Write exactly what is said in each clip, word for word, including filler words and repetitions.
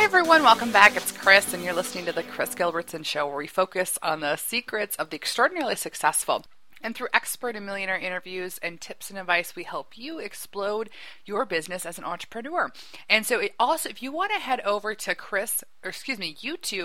everyone, welcome back. It's Chris, and you're listening to The Chris Gilbertson Show, where we focus on the secrets of the extraordinarily successful. And through expert and millionaire interviews and tips and advice, we help you explode your business as an entrepreneur. And so it also, if you want to head over to Chris, or excuse me,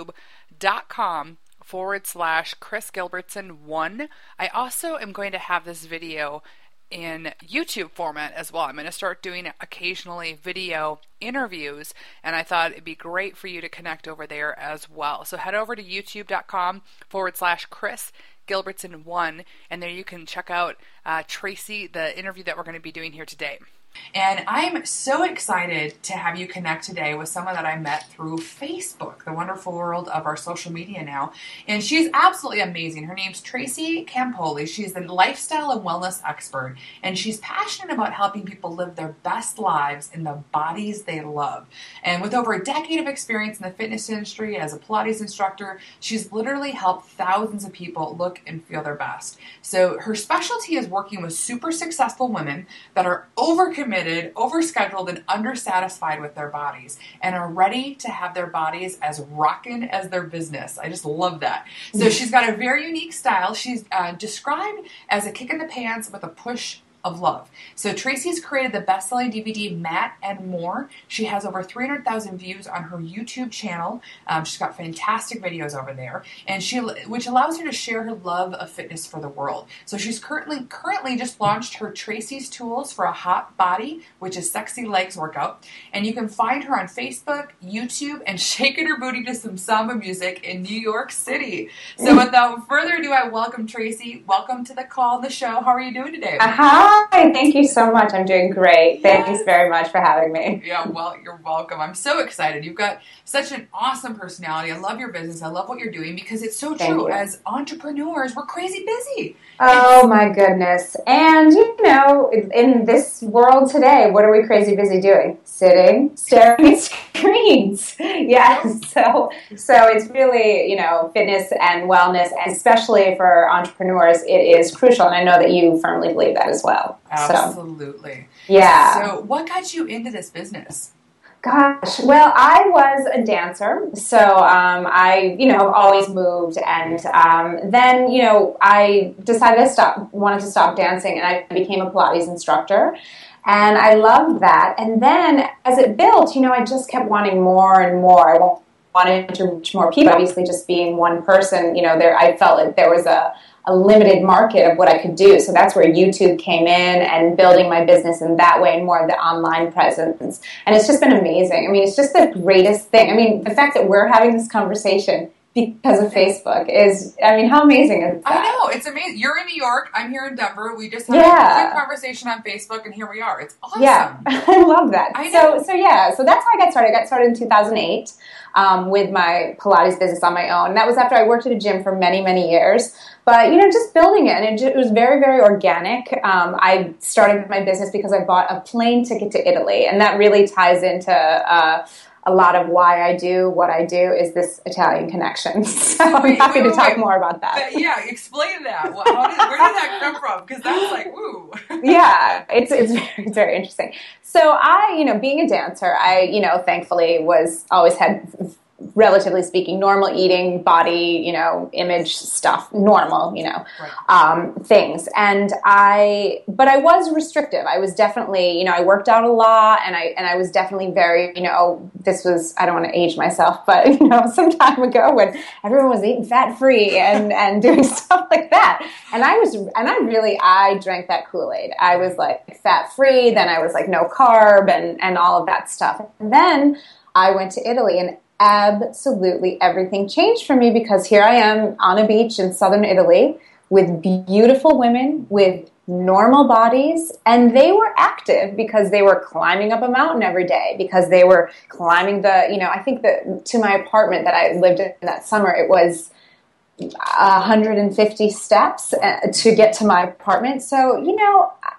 youtube.com forward slash Chris Gilbertson one, I also am going to have this video in YouTube format as well. I'm going to start doing occasionally video interviews, and I thought it'd be great for you to connect over there as well. So head over to youtube.com forward slash Chris Gilbertson one, and there you can check out uh, Tracy, the interview that we're going to be doing here today. And I'm so excited to have you connect today with someone that I met through Facebook, the wonderful world of our social media now. And she's absolutely amazing. Her name's Tracy Campoli. She's a lifestyle and wellness expert, and she's passionate about helping people live their best lives in the bodies they love. And with over a decade of experience in the fitness industry as a Pilates instructor, she's literally helped thousands of people look and feel their best. So her specialty is working with super successful women that are over committed, overscheduled, and undersatisfied with their bodies, and are ready to have their bodies as rockin' as their business. I just love that. So she's got a very unique style. She's uh, described as a kick in the pants with a push of love. So Tracy's created the best-selling D V D Matt and More. She has over three hundred thousand views on her YouTube channel. Um, she's got fantastic videos over there, and she, which allows her to share her love of fitness for the world. So she's currently currently just launched her Tracy's Tools for a Hot Body, which is sexy legs workout, and you can find her on Facebook, YouTube, and shaking her booty to some samba music in New York City. So without further ado, I welcome Tracy. Welcome to the call and the show. How are you doing today? Uh-huh. Hi, thank you so much. I'm doing great. Yes. Thanks very much for having me. Yeah, well, you're welcome. I'm so excited. You've got such an awesome personality. I love your business. I love what you're doing because it's so Thank true. you. As entrepreneurs, we're crazy busy. Oh, It's- my goodness. And, you know, in this world today, what are we crazy busy doing? Sitting, staring at screens. Yes. So, so it's really, you know, fitness and wellness, and especially for entrepreneurs, it is crucial. And I know that you firmly believe that as well. Absolutely. So, yeah. So what got you into this business? Gosh, well, I was a dancer, so um, I, you know, have always moved, and um, then, you know, I decided to stop, wanted to stop dancing, and I became a Pilates instructor, and I loved that, and then as it built, you know, I just kept wanting more and more. I wanted to reach more people. Obviously, just being one person, you know, there, I felt like there was a a limited market of what I could do. So that's where YouTube came in, and building my business in that way, and more of the online presence. And it's just been amazing. I mean, it's just the greatest thing. I mean, the fact that we're having this conversation because of Facebook is, I mean, how amazing is that? I know, it's amazing. You're in New York, I'm here in Denver. We just had Yeah. a quick conversation on Facebook, and here we are. It's awesome. Yeah, I love that. I know. So, so yeah, so that's how I got started. I got started in two thousand eight um, with my Pilates business on my own. That was after I worked at a gym for many, many years. But, you know, just building it, and it, just, it was very, very organic. Um, I started my business because I bought a plane ticket to Italy, and that really ties into uh, a lot of why I do what I do, is this Italian connection. So I'm Wait, happy wait, to wait, talk wait. more about that. But yeah, explain that. What, how did, where did that come from? Because that's like, woo. Yeah, it's it's very, it's very interesting. So I, you know, being a dancer, I, you know, thankfully was always had, relatively speaking, normal eating, body, you know, image stuff, normal, you know, Right. um, things. And I, but I was restrictive. I was definitely, you know, I worked out a lot, and I, and I was definitely very, you know, this was, I don't want to age myself, but, you know, some time ago when everyone was eating fat free and, and doing stuff like that. And I was, and I really, I drank that Kool-Aid. I was like fat free. Then I was like no carb and, and all of that stuff. And then I went to Italy, and absolutely everything changed for me, because here I am on a beach in southern Italy with beautiful women with normal bodies, and they were active because they were climbing up a mountain every day, because they were climbing the, you know, I think that to my apartment that I lived in that summer, it was one hundred fifty steps to get to my apartment. So, you know,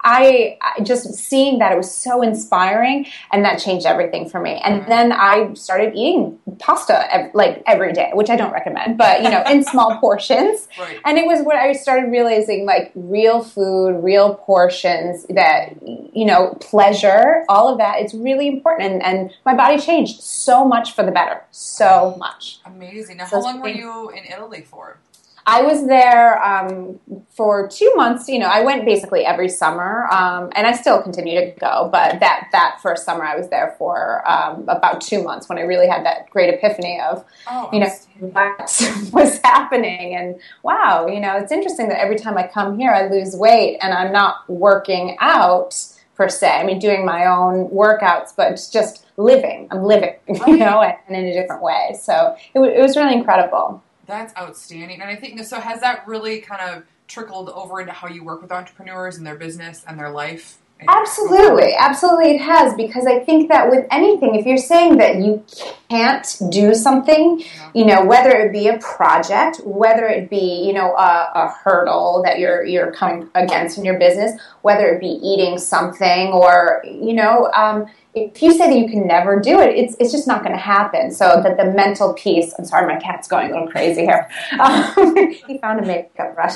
I, I just seeing that, it was so inspiring, and that changed everything for me. And then I started eating pasta ev- like every day, which I don't recommend, but you know, in small portions. Right. And it was when I started realizing like real food, real portions, that, you know, pleasure, all of that, it's really important. And, and my body changed so much for the better, so much. Amazing. Now, So how long were it's- you in Italy for? I was there um, for two months. You know, I went basically every summer, um, and I still continue to go. But that that first summer, I was there for um, about two months when I really had that great epiphany of, Oh, you know, outstanding. what was happening. And wow, you know, it's interesting that every time I come here, I lose weight, and I'm not working out per se. I mean, doing my own workouts, but it's just living. I'm living, you know, and in a different way. So it, w- it was really incredible. That's outstanding. And I think, so has that really kind of trickled over into how you work with entrepreneurs and their business and their life? Absolutely, absolutely it has, because I think that with anything, if you're saying that you can't do something, Yeah. you know, whether it be a project, whether it be, you know, a, a hurdle that you're you're coming against in your business, whether it be eating something, or, you know, um, if you say that you can never do it, it's it's just not going to happen. So that the mental piece, I'm sorry, my cat's going a little crazy here. Um, he found a makeup brush.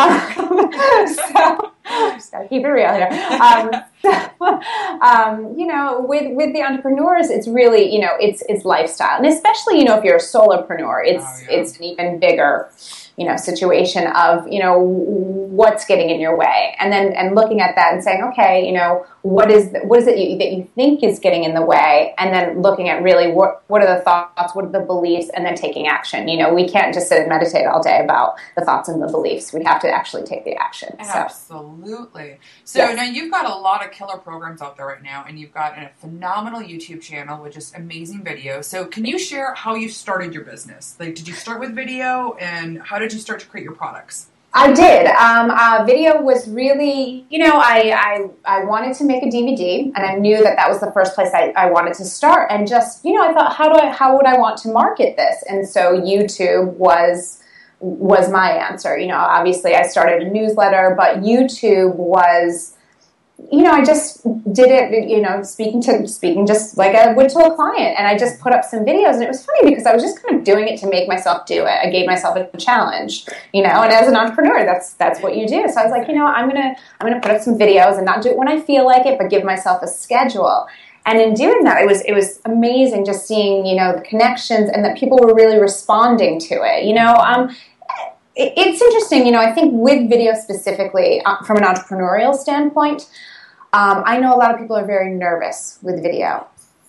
Um, so, just gotta keep it real here. Um, so, um, you know, with with the entrepreneurs, it's really, you know, it's it's lifestyle, and especially, you know, if you're a solopreneur, it's Oh, yeah. it's an even bigger, you know, situation of, you know, what's getting in your way, and then and looking at that and saying, okay, you know, what is the, what is it you, that you think is getting in the way, and then looking at really what what are the thoughts, what are the beliefs, and then taking action. You know, we can't just sit and meditate all day about the thoughts and the beliefs. We have to actually take the action. So. Absolutely. So Yes. now you've got a lot of killer programs out there right now, and you've got a phenomenal YouTube channel with just amazing videos. So can you share how you started your business? Like, did you start with video, and how did you start to create your products? I did. Um, uh, video was really, you know, I, I I wanted to make a D V D, and I knew that that was the first place I, I wanted to start. And just, you know, I thought, how do I, how would I want to market this? And so YouTube was was my answer. You know, obviously I started a newsletter, but YouTube was, you know, I just did it, you know, speaking to, speaking just like I would to a client. And I just put up some videos, and it was funny because I was just kind of doing it to make myself do it. I gave myself a challenge, you know, and as an entrepreneur, that's, that's what you do. So I was like, you know, I'm going to, I'm going to put up some videos and not do it when I feel like it, but give myself a schedule. And in doing that, it was, it was amazing just seeing, you know, the connections, and that people were really responding to it. You know, um, it, it's interesting, you know, I think with video specifically, uh, from an entrepreneurial standpoint, Um, I know a lot of people are very nervous with video,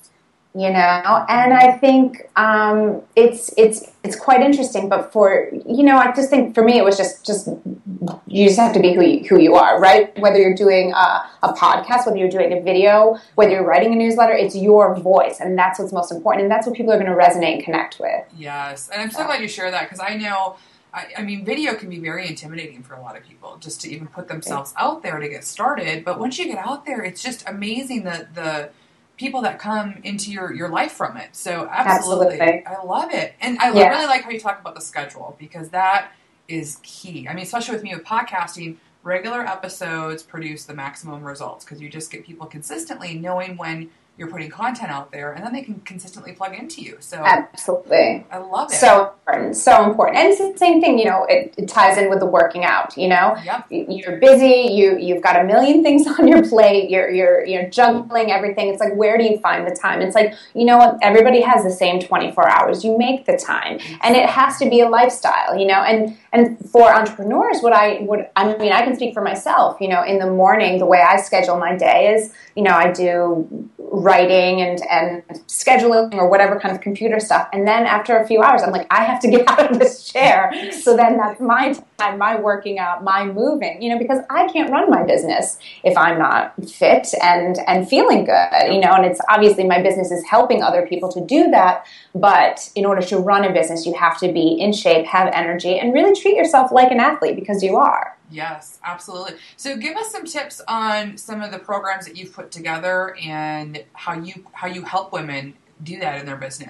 you know, and I think um, it's it's it's quite interesting. But for, you know, I just think for me it was just just you just have to be who you, who you are, right? Whether you're doing a, a podcast, whether you're doing a video, whether you're writing a newsletter, it's your voice, and that's what's most important, and that's what people are going to resonate and connect with. Yes. And I'm so glad you share that, because I know, I, I mean, video can be very intimidating for a lot of people, just to even put themselves out there to get started. But once you get out there, it's just amazing the, the people that come into your, your life from it. So absolutely, Absolutely. I love it. And I Yeah. really like how you talk about the schedule, because that is key. I mean, especially with me with podcasting, regular episodes produce the maximum results, because you just get people consistently knowing when you're putting content out there, and then they can consistently plug into you. So Absolutely. I love it. So important, so important. And it's the same thing, you know, it, it ties in with the working out, you know. Yep. You're busy, you, you've got a million things on your plate, you're, you're, you're juggling everything. It's like, where do you find the time? It's like, you know what, everybody has the same twenty-four hours. You make the time. And it has to be a lifestyle, you know. And and for entrepreneurs, what I would, I mean, I can speak for myself, you know, in the morning, the way I schedule my day is, you know, I do writing and, and scheduling or whatever kind of computer stuff. And then after a few hours, I'm like, I have to get out of this chair. So then that's my time, my working out, my moving, you know, because I can't run my business if I'm not fit and, and feeling good, you know, and it's obviously my business is helping other people to do that. But in order to run a business, you have to be in shape, have energy, and really treat yourself like an athlete, because you are. Yes, absolutely. So give us some tips on some of the programs that you've put together and how you how you help women do that in their business.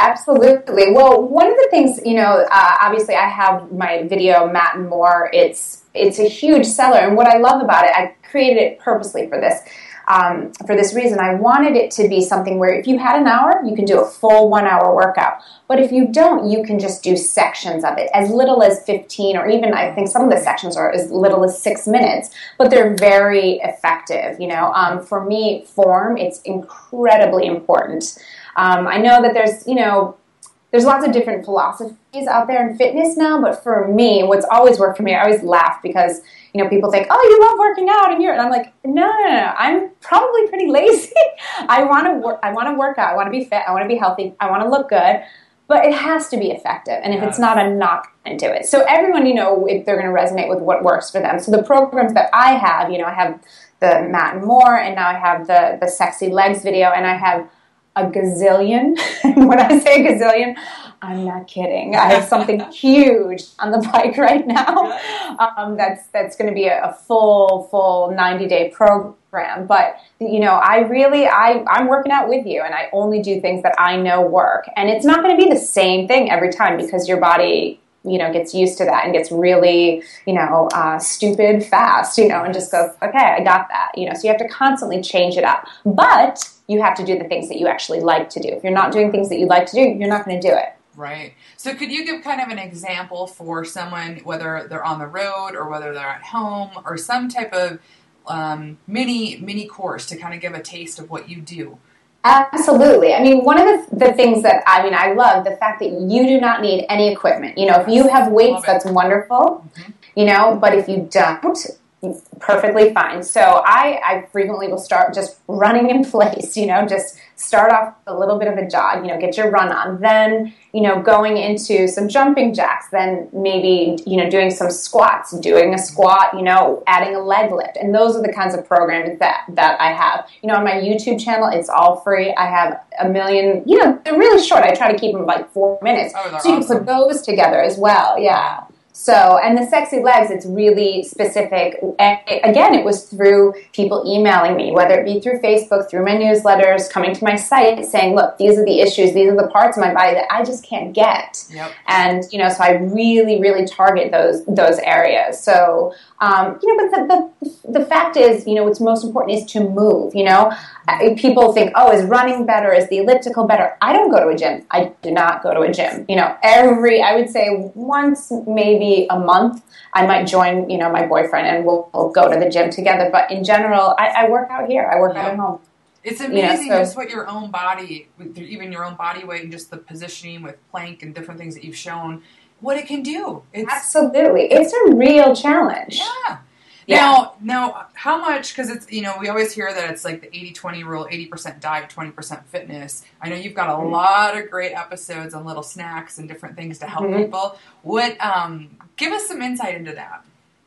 Absolutely. Well, one of the things, you know, uh, obviously I have my video, Matt and More. It's it's a huge seller, and what I love about it, I created it purposely for this. Um, for this reason, I wanted it to be something where if you had an hour, you can do a full one-hour workout. But if you don't, you can just do sections of it, as little as fifteen, or even I think some of the sections are as little as six minutes. But they're very effective. You know, um, for me, form, it's incredibly important. Um, I know that there's, you know, there's lots of different philosophies out there in fitness now, but for me, what's always worked for me, I always laugh because, you know, people think, oh, you love working out, and you're, and I'm like, no, no, no, I'm probably pretty lazy. I want to work, I want to work out, I want to be fit, I want to be healthy, I want to look good, but it has to be effective, and if yes. it's not, I'm not going to do it. So everyone, you know, if they're going to resonate with what works for them. So the programs that I have, you know, I have the Matt and More, and now I have the the Sexy Legs video, and I have a gazillion. When I say a gazillion, I'm not kidding. I have something huge on the bike right now. Um, that's that's going to be a, a full full ninety day program. But you know, I really I I'm working out with you, and I only do things that I know work. And it's not going to be the same thing every time because your body, you know, gets used to that and gets really, you know, uh, stupid fast, you know, and just goes, okay, I got that, you know. So you have to constantly change it up. But you have to do the things that you actually like to do. If you're not doing things that you like to do, you're not going to do it. Right. So could you give kind of an example for someone, whether they're on the road or whether they're at home, or some type of um, mini mini course to kind of give a taste of what you do? Absolutely. I mean, one of the, the things that, I mean, I love the fact that you do not need any equipment. You know, if you have weights, that's wonderful, mm-hmm. you know, but if you don't, perfectly fine. So I, I frequently will start just running in place, you know, just start off a little bit of a jog, you know, get your run on. Then, you know, going into some jumping jacks, then maybe, you know, doing some squats, doing a squat, you know, adding a leg lift. And those are the kinds of programs that, that I have. You know, on my YouTube channel, it's all free. I have a million, you know, they're really short. I try to keep them like four minutes. Oh, so you awesome. can put those together as well. Yeah. So, and the Sexy Legs, it's really specific. And again, it was through people emailing me, whether it be through Facebook, through my newsletters, coming to my site, saying, look, these are the issues, these are the parts of my body that I just can't get. Yep. And, you know, so I really, really target those those areas. So, um, you know, but the, the, the fact is, you know, what's most important is to move, you know. People think, oh, is running better? Is the elliptical better? I don't go to a gym. I do not go to a gym. You know, every, I would say once, maybe a month, I might join, you know, my boyfriend and we'll, we'll go to the gym together. But in general, I, I work out here. I work yep. out at home. It's amazing, you know, so, just what your own body, even your own body weight and just the positioning with plank and different things that you've shown, what it can do. It's, absolutely. It's a real challenge. Yeah. Yeah. Now, now, how much, because it's, you know, we always hear that it's like the eighty twenty rule, eighty percent diet, twenty percent fitness. I know you've got a mm-hmm. lot of great episodes on little snacks and different things to help mm-hmm. people. What, um, give us some insight into that.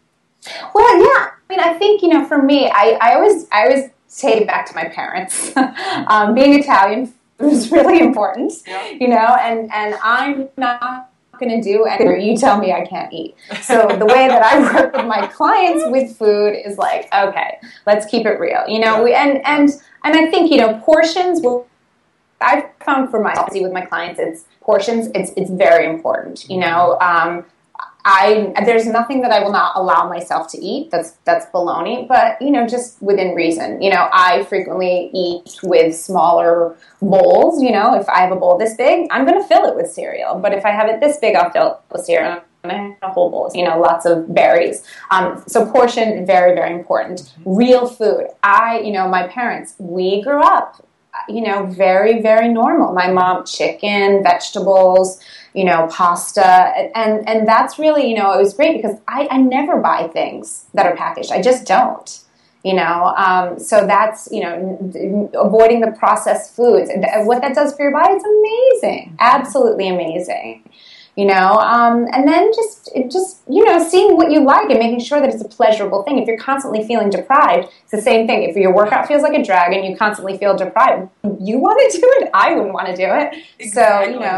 Well, yeah. I mean, I think, you know, for me, I, I always, I always say it back to my parents. um, being Italian was really important, yeah. you know, and, and I'm not going to do anything you tell me I can't eat. So the way that I work with my clients with food is like, okay, let's keep it real, you know. We and and and I think, you know, portions. Well, I've found for myself with my clients, it's portions. It's it's very important, you know. Um, I there's nothing that I will not allow myself to eat. That's that's baloney. But, you know, just within reason. You know, I frequently eat with smaller bowls. You know, if I have a bowl this big, I'm going to fill it with cereal. But if I have it this big, I'll fill it with cereal. I'm going to have a whole bowl. You know, lots of berries. Um, so portion, very, very important. Real food. I, you know, my parents, we grew up, you know, very, very normal. My mom, chicken, vegetables, you know, pasta. And, and that's really, you know, it was great because I, I never buy things that are packaged. I just don't, you know. Um, so that's, you know, avoiding the processed foods. And what that does for your body, it's amazing. Absolutely amazing. You know, um, and then just, just, you know, seeing what you like and making sure that it's a pleasurable thing. If you're constantly feeling deprived, it's the same thing. If your workout feels like a drag and you constantly feel deprived, you want to do it. I wouldn't want to do it. Exactly. So, you know,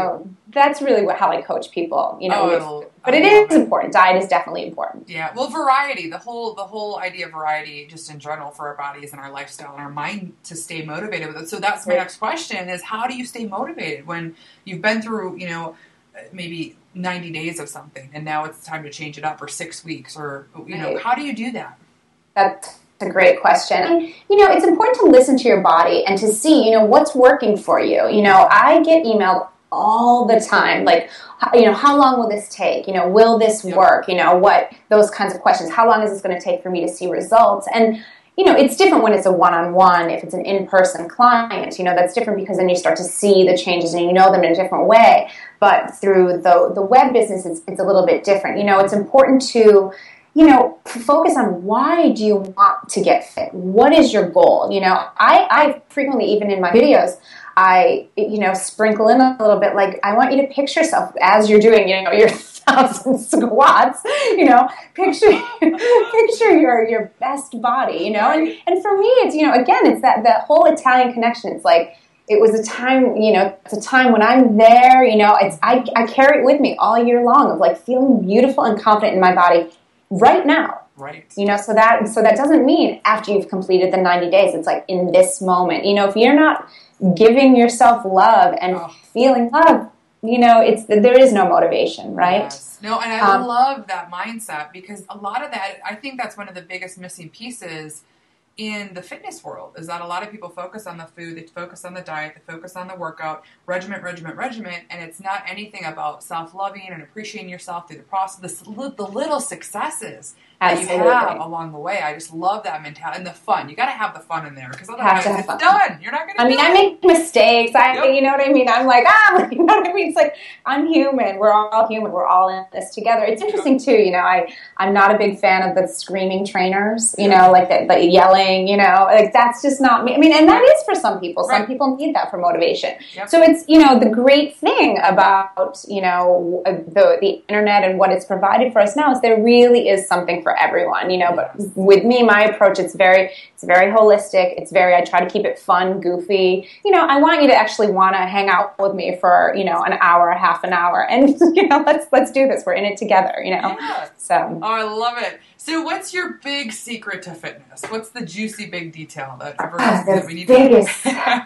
that's really what, how I coach people, you know, oh, with, but I it is it. important. Diet is definitely important. Yeah. Well, variety, the whole, the whole idea of variety just in general for our bodies and our lifestyle and our mind to stay motivated with it. So that's my next question is, how do you stay motivated when you've been through, you know, maybe ninety days of something and now it's time to change it up, or six weeks or, you know, right. How do you do that? That's a great question. And, you know, it's important to listen to your body and to see, you know, what's working for you. You know, I get emailed all the time, like, you know, how long will this take? You know, will this yep. work? You know, what, those kinds of questions. How long is this going to take for me to see results? And, you know, it's different when it's a one-on-one, if it's an in-person client, you know, that's different because then you start to see the changes and you know them in a different way. But through the, the web business, it's, it's a little bit different. You know, it's important to, you know, focus on why do you want to get fit? What is your goal? You know, I, I frequently, even in my videos, I, you know, sprinkle in a little bit, like, I want you to picture yourself as you're doing, you know, your thousand squats, you know, picture, picture your, your best body, you know, and, and for me, it's, you know, again, it's that, that whole Italian connection. It's like, it was a time, you know, it's a time when I'm there, you know, it's, I, I carry it with me all year long of like feeling beautiful and confident in my body right now. Right. You know, so that, so that doesn't mean after you've completed the ninety days, it's like in this moment, you know, if you're not giving yourself love and oh. feeling love, you know, it's, there is no motivation, right? Yes. No, and I um, love that mindset because a lot of that, I think that's one of the biggest missing pieces in the fitness world is that a lot of people focus on the food, they focus on the diet, they focus on the workout, regiment, regiment, regiment, and it's not anything about self-loving and appreciating yourself through the process, the, the little successes Absolutely. that you have along the way. I just love that mentality and the fun. You got to have the fun in there because otherwise it's fun. Done. You're not going to. I mean, it. I make mistakes. I, yep. you know what I mean. I'm like, ah, you know what I mean. It's like I'm human. We're all human. We're all in this together. It's interesting too. You know, I I'm not a big fan of the screaming trainers. You know, like the, the yelling. You know, like that's just not me. I mean, and that is for some people. Some right. people need that for motivation. Yep. So it's, you know, the great thing about, you know, the the internet and what it's provided for us now is there really is something for everyone. You know. But with me, my approach, it's very, it's very holistic. It's very, I try to keep it fun, goofy. You know, I want you to actually want to hang out with me for, you know, an hour, half an hour. And, you know, let's, let's do this. We're in it together, you know? Yeah. So. Oh, I love it. So what's your big secret to fitness? What's the juicy big detail that, uh, that we need biggest.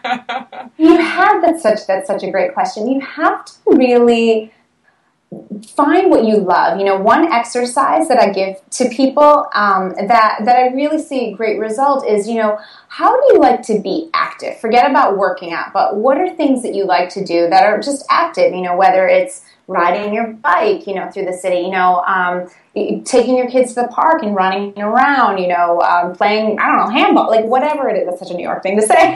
to You have, that's such, that's such a great question. You have to really find what you love. You know, one exercise that I give to people um, that that I really see great result is, you know, how do you like to be active? Forget about working out, but what are things that you like to do that are just active? You know, whether it's riding your bike, you know, through the city, you know, um, taking your kids to the park and running around, you know, um, playing, I don't know, handball, like whatever it is. That's such a New York thing to say.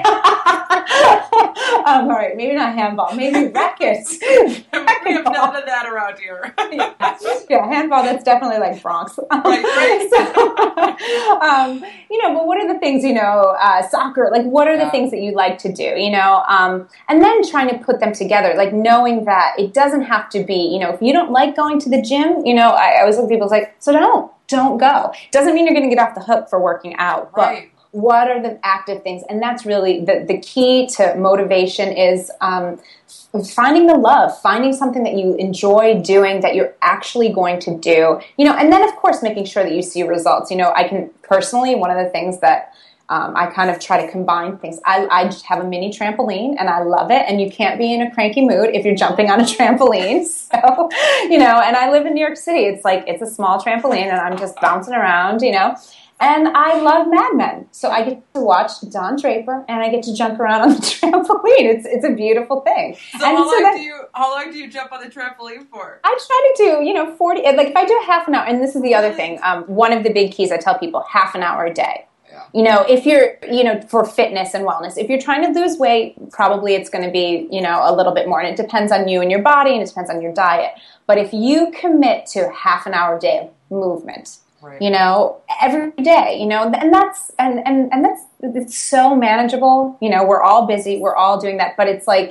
um, all right, maybe not handball, maybe racket. We have none of that around here. yeah. yeah, handball, that's definitely like Bronx. Right, right. so, um, you know, but what are the things, you know, uh, soccer, like what are the yeah. things that you like to do, you know, um, and then trying to put them together, like knowing that it doesn't have to be, you know, if you don't like going to the gym, you know, I, I always look at people like, so don't, don't go. Doesn't mean you're going to get off the hook for working out, right. but what are the active things? And that's really the, the key to motivation is um, finding the love, finding something that you enjoy doing that you're actually going to do, you know, and then of course making sure that you see results. You know, I can personally, one of the things that Um, I kind of try to combine things. I, I just have a mini trampoline, and I love it. And you can't be in a cranky mood if you're jumping on a trampoline. So, you know, and I live in New York City. It's like, it's a small trampoline, and I'm just bouncing around, you know. And I love Mad Men. So I get to watch Don Draper, and I get to jump around on the trampoline. It's it's a beautiful thing. So, and how, so long that, do you, how long do you jump on the trampoline for? I try to do, you know, forty, like if I do half an hour, and this is the other thing, um, one of the big keys I tell people, half an hour a day. You know, if you're, you know, for fitness and wellness, if you're trying to lose weight, probably it's going to be, you know, a little bit more. And it depends on you and your body, and it depends on your diet. But if you commit to half an hour a day of movement, right. you know, every day, you know, and that's, and, and, and that's, it's so manageable. You know, we're all busy. We're all doing that. But it's like,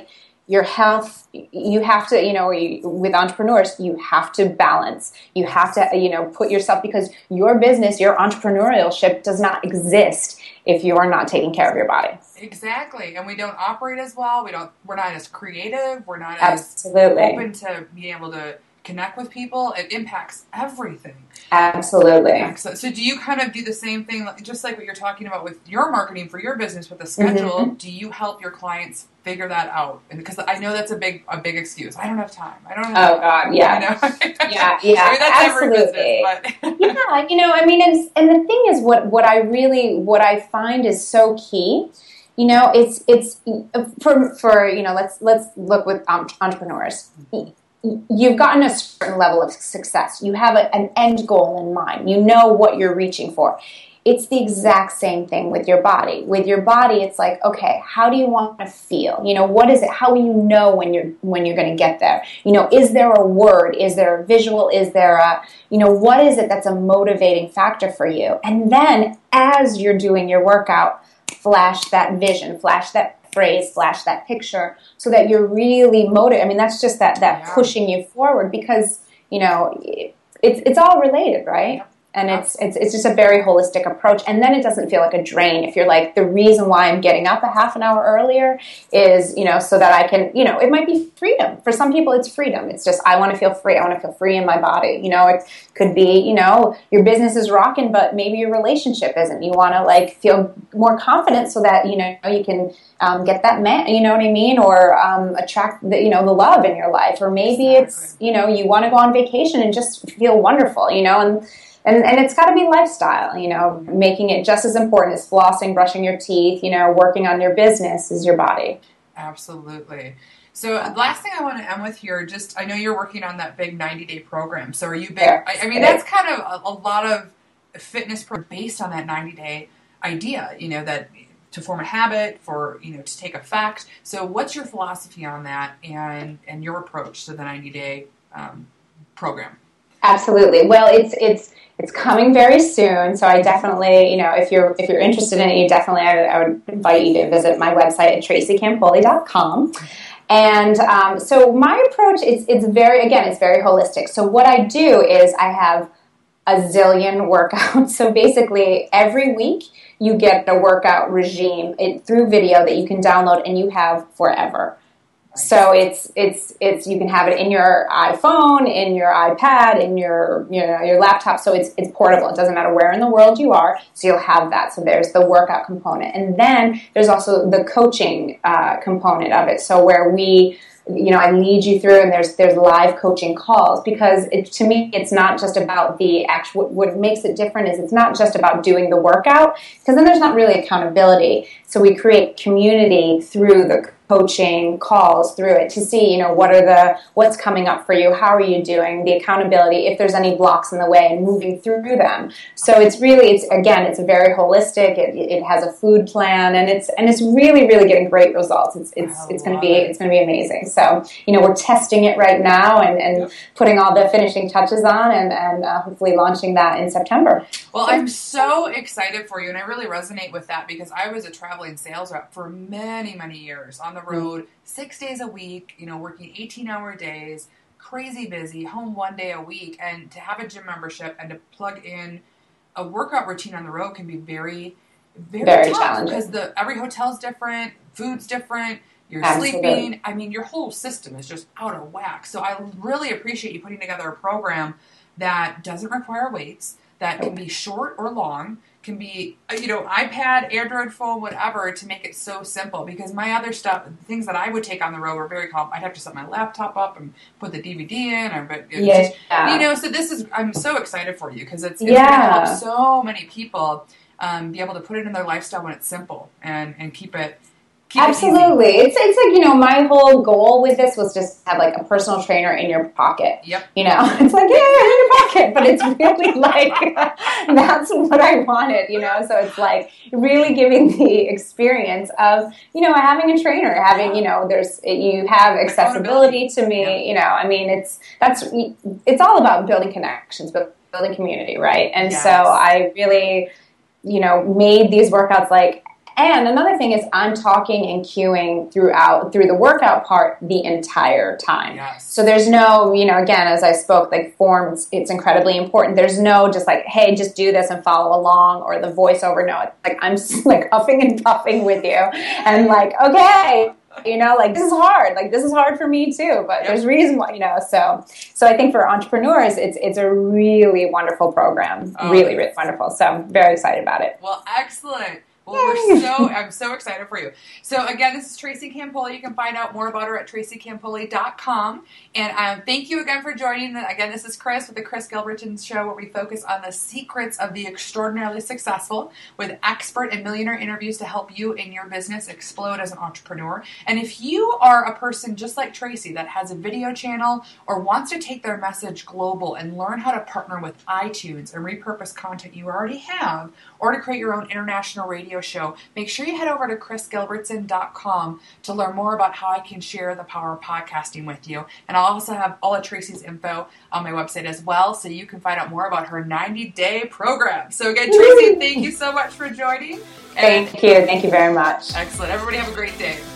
your health, you have to, you know, you, with entrepreneurs, you have to balance. You have to, you know, put yourself, because your business, your entrepreneurship does not exist if you are not taking care of your body. Exactly. And we don't operate as well. We don't, we're not as creative. We're not Absolutely. as open to being able to connect with people. It impacts everything. Absolutely. Excellent. So do you kind of do the same thing, just like what you're talking about with your marketing for your business with the schedule? Mm-hmm. Do you help your clients figure that out? And because I know that's a big a big excuse. I don't have time. I don't have time. Oh God, yeah. You know? yeah, yeah. I mean, that's absolutely. Every business, but yeah, you know, I mean, and, and the thing is, what what I really what I find is so key. You know, it's it's for for you know, let's let's look with um, entrepreneurs. You've gotten a certain level of success. You have a, an end goal in mind. You know what you're reaching for. It's the exact same thing with your body. With your body, it's like, okay, how do you want to feel? You know, what is it? How will you know when you're when you're going to get there? You know, is there a word? Is there a visual? Is there a, you know, what is it that's a motivating factor for you? And then as you're doing your workout, flash that vision, flash that phrase, flash that picture, so that you're really motivated. I mean, that's just that that yeah. pushing you forward, because, you know, it, it's it's all related, right? And it's, it's it's just a very holistic approach. And then it doesn't feel like a drain if you're like, the reason why I'm getting up a half an hour earlier is, you know, so that I can, you know, it might be freedom. For some people, it's freedom. It's just, I want to feel free. I want to feel free in my body. You know, it could be, you know, your business is rocking, but maybe your relationship isn't. You want to like feel more confident so that, you know, you can um, get that man, you know what I mean? Or um, attract the, you know, the love in your life. Or maybe exactly. it's, you know, you want to go on vacation and just feel wonderful, you know, and And and it's got to be lifestyle, you know, making it just as important as flossing, brushing your teeth, you know, working on your business is your body. Absolutely. So the last thing I want to end with here, just, I know you're working on that big ninety-day program. So are you big? Yeah. I, I mean, that's kind of a, a lot of fitness pro- based on that ninety-day idea, you know, that to form a habit, for, you know, to take effect. So what's your philosophy on that and, and your approach to the ninety-day um, program? Absolutely. Well, it's it's it's coming very soon, so I definitely, you know, if you're if you're interested in it, you definitely, I, I would invite you to visit my website at tracy campoli dot com. And um, so my approach is it's very again it's very holistic. So what I do is I have a zillion workouts. So basically, every week you get a workout regime it, through video that you can download and you have forever. So it's it's it's you can have it in your iPhone, in your iPad, in your you know your laptop. So it's it's portable. It doesn't matter where in the world you are. So you'll have that. So there's the workout component, and then there's also the coaching uh, component of it. So where we you know I lead you through, and there's there's live coaching calls, because it, to me it's not just about the actual. What makes it different is it's not just about doing the workout, because then there's not really accountability. So we create community through the coaching calls through it to see, you know, what are the, what's coming up for you, how are you doing, the accountability, if there's any blocks in the way, and moving through them. So it's really, it's again, it's very holistic. It, it has a food plan, and it's and it's really, really getting great results. It's it's it's going to be it. it's going to be amazing. So you know, we're testing it right now and, and yep. putting all the finishing touches on, and and uh, hopefully launching that in September. Well, I'm so excited for you, and I really resonate with that, because I was a traveling sales rep for many, many years on the road, six days a week, you know, working eighteen-hour days, crazy busy, home one day a week, and to have a gym membership and to plug in a workout routine on the road can be very, very, very tough, challenging. because the every hotel's different, food's different, you're Absolutely. sleeping. I mean, your whole system is just out of whack. So I really appreciate you putting together a program that doesn't require weights, that can be short or long, can be, you know, iPad, Android phone, whatever, to make it so simple. Because my other stuff, things that I would take on the road were very complicated. I'd have to set my laptop up and put the D V D in, or but it was yeah. just, you know. So this is, I'm so excited for you, because it's, it's yeah. going to help so many people um, be able to put it in their lifestyle when it's simple, and and keep it. Keep Absolutely. It it's it's like, you know, my whole goal with this was just have like a personal trainer in your pocket. Yep. You know, it's like, yeah, in your pocket, but it's really like, that's what I wanted, you know? So it's like really giving the experience of, you know, having a trainer, having, you know, there's, you have accessibility to me, yeah. you know, I mean, it's, that's, it's all about building connections, but building community, right? And yes. so I really, you know, made these workouts like And another thing is I'm talking and cueing throughout, through the workout part the entire time. Yes. So there's no, you know, again, as I spoke, like form, it's, it's incredibly important. There's no just like, hey, just do this and follow along, or the voiceover. No, it's like I'm like huffing and puffing with you and like, okay, you know, like this is hard. Like this is hard for me too, but yep. there's reason why, you know. So, so I think for entrepreneurs, it's it's a really wonderful program, oh, really, really wonderful. So I'm very excited about it. Well, excellent. Well, we're so, I'm so excited for you. So again, this is Tracy Campoli. You can find out more about her at tracy campoli dot com. And um, thank you again for joining. Again, this is Chris with the Chris Gilbertson Show, where we focus on the secrets of the extraordinarily successful with expert and millionaire interviews to help you in your business explode as an entrepreneur. And if you are a person just like Tracy that has a video channel or wants to take their message global and learn how to partner with iTunes and repurpose content you already have, or to create your own international radio show, make sure you head over to chris gilbertson dot com to learn more about how I can share the power of podcasting with you. And I'll also have all of Tracy's info on my website as well, so you can find out more about her ninety-day program. So again, Tracy, thank you so much for joining. And thank you. Thank you very much. Excellent. Everybody have a great day.